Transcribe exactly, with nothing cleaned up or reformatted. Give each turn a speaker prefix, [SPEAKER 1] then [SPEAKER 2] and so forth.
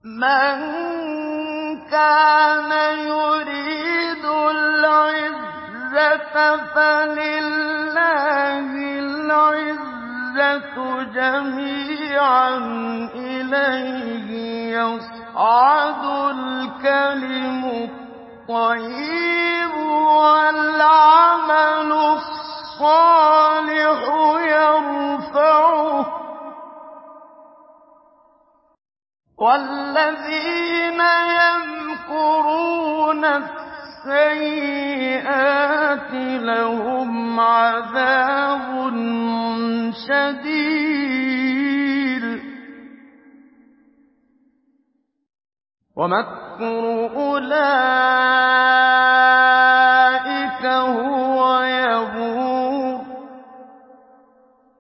[SPEAKER 1] مَن كَانَ يُرِيدُ الْعِزَّةَ فَلِلَّهِ الْعِزَّةُ جَمِيعًا ۚ إِلَيْهِ يَصْعَدُ الْكَلِمُ الطَّيِّبُ وَالْعَمَلُ الصَّالِحُ يَرْفَعُهُ ۚ وَالَّذِينَ يَمْكُرُونَ السَّيِّئَاتِ لَهُمْ عَذَابٌ شَدِيدٌ ۖ وَمَكْرُ أُولَٰئِكَ